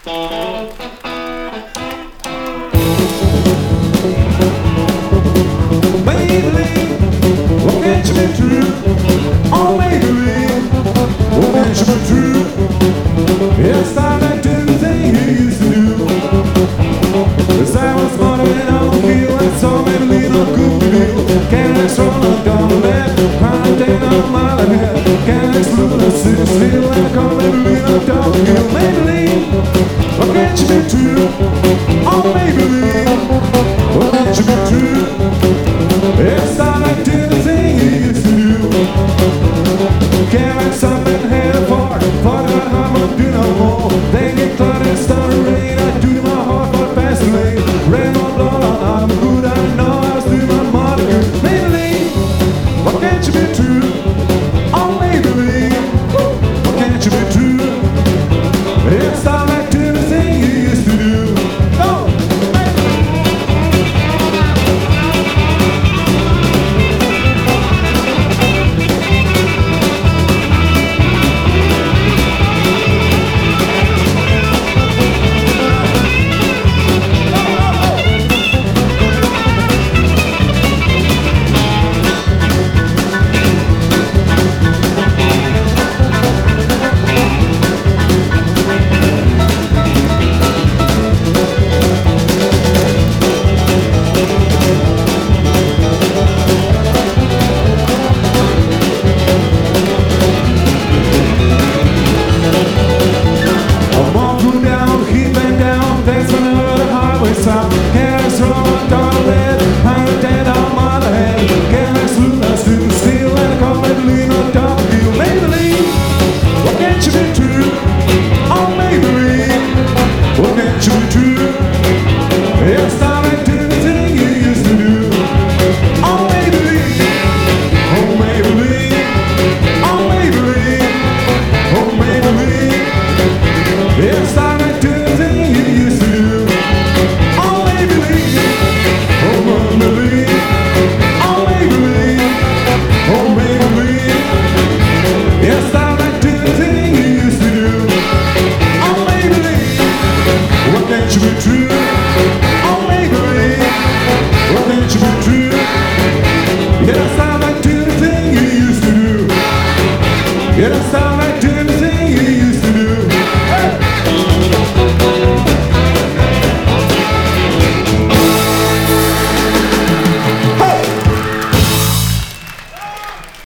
Maybelline, what can't you be true? Oh, Maybelline, what can't you be true? Yes, I like to do the thing you used to do. 'Cause I was born in on kill, and so Maybelline on good feel. Can't I stroll on down the left, quarantine on my left. Can't I smooth and sit still, and I call Maybelline on down the hill. Maybelline, what can't you be true? Oh, Maybelline, what can't you be true? Yes, I like to do the thing you used to do. Can't like something here for about how much do no more. They get caught and start to rain. I do my heart for fast lane. Rain on blood, I'm good. I know I was doing my mother good. Maybelline, what can't you be true? Oh, Maybelline, what can't you be true? Yes, I like to do the thing you used to do. Oh, stop. Can't run down the red, I'm dead on my head. Can't slow, I stood still, and I call Maybelline on top of you. Maybelline, what can't you be true? Oh, Maybelline, what can't you be true? Yes, I like to do the thing you used to do. Oh, Maybelline, oh, Maybelline, oh, Maybelline, oh, Maybelline. Yes, I like to do the thing you used to do. Yes, I like to do the thing you used to do. Oh, Maybelline, what can't you be true? Oh, Maybelline, what can't you be true? Yes, I like to do the thing you used to do. Yes, I